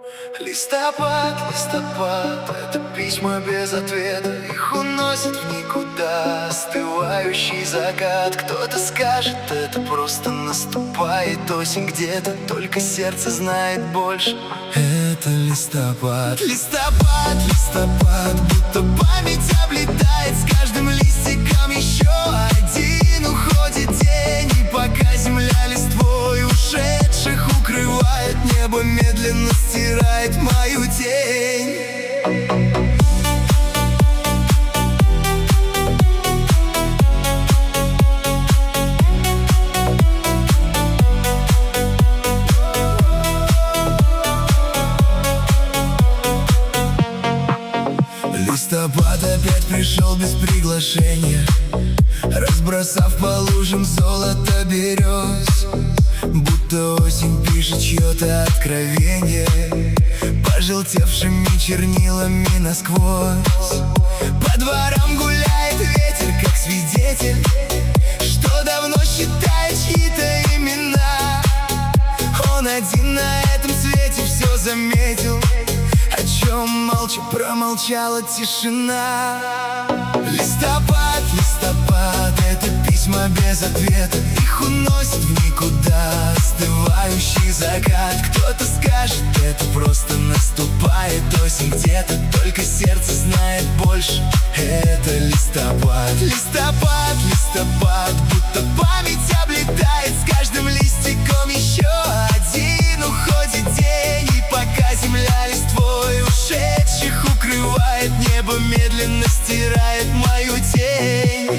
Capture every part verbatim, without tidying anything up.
Листопад, листопад, это письма без ответа. Их уносит в никуда остывающий закат. Кто-то скажет, это просто наступает осень где-то. Только сердце знает больше. Это листопад. Листопад, листопад, будто память облетает. С каждым листиком еще один уходит день. И пока земля листвой ушедших укрывает, небо медленно стирает мою тень. Листопад опять пришел без приглашения, разбросав по лужам золото берез. Будто осень пишет чье-то откровение пожелтевшими чернилами насквозь. По дворам гуляет ветер, как свидетель, что давно считает чьи-то имена. Он один на этом свете все заметил, о чем молча промолчала тишина. Листопад, листопад, это письма без ответа. Их уносит в никуда остывающий закат. Кто-то скажет, это просто наступает осень где-то. Только сердце знает больше. Это листопад. Листопад, листопад, будто память облетает. С каждым листиком еще один уходит день. И пока земля листвой ушедших укрывает, небо медленно стирает мою тень.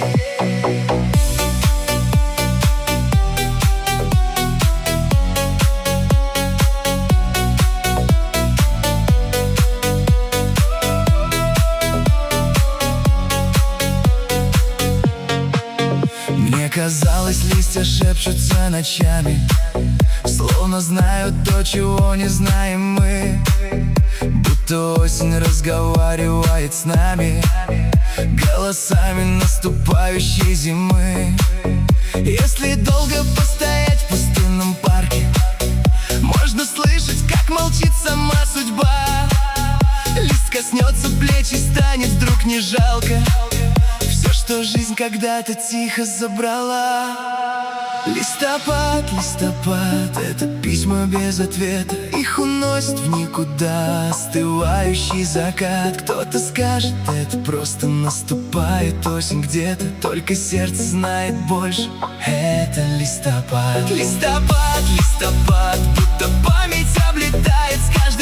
Мне казалось, листья шепчутся ночами, словно знают то, чего не знаем мы. Будто осень разговаривает с нами голосами наступающей зимы. Если долго постоять в пустынном парке, можно слышать, как молчит сама судьба. Лист коснется плеч и станет вдруг не жалко все, что жизнь когда-то тихо забрала. Листопад, листопад, это письма без ответа. Их уносит в никуда остывающий закат. Кто-то скажет, это просто наступает осень где-то. Только сердце знает больше. Это листопад. Листопад, листопад, будто память облетает с каждым